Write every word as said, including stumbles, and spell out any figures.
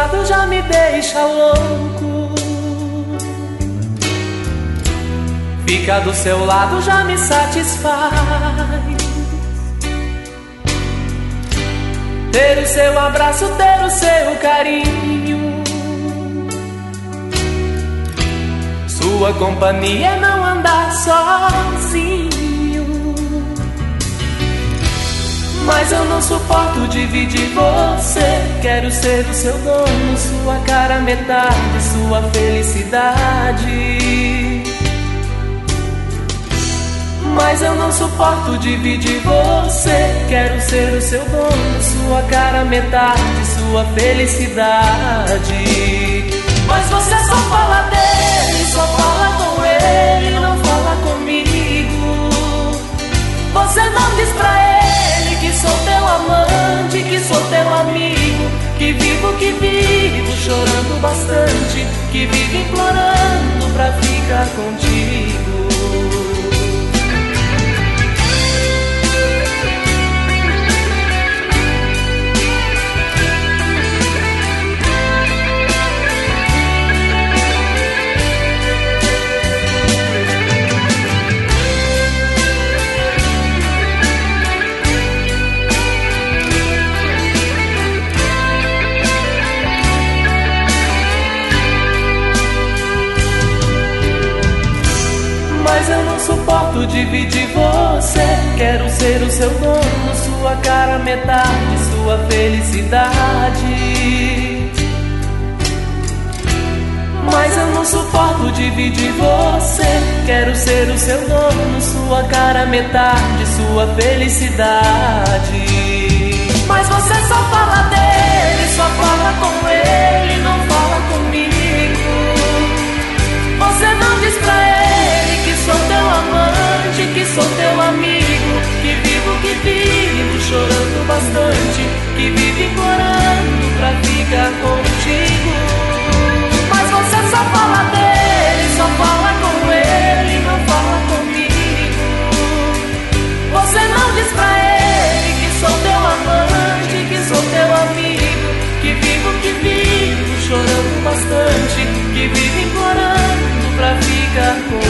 lado já me deixa louco. Ficar do seu lado já me satisfaz. Ter o seu abraço, ter o seu carinho. Sua companhia é não andar sozinho. Mas eu não suporto dividir você. Quero ser o seu dono, sua cara metade, sua felicidade. Mas eu não suporto dividir você. Quero ser o seu dono, sua cara metade, sua felicidade. Mas você só fala dele, só fala com ele, não fala comigo. Você não diz pra ele que sou teu amante, que sou teu amigo, que vivo, que vivo chorando bastante, que vivo implorando pra ficar contigo. Mas eu não suporto dividir você. Quero ser o seu dono, sua cara metade, sua felicidade. Mas eu não suporto dividir você. Quero ser o seu dono, sua cara metade, sua felicidade. Mas você só fala dele, só fala com ele, não fala comigo. Você não diz pra ele que sou teu amante, que sou teu amigo, que vivo, que vivo chorando bastante, que vivo implorando pra ficar contigo. Mas você só fala dele, só fala com ele, não fala comigo. Você não diz pra ele que sou teu amante, que sou teu amigo, que vivo, que vivo chorando bastante, que vivo implorando pra ficar contigo.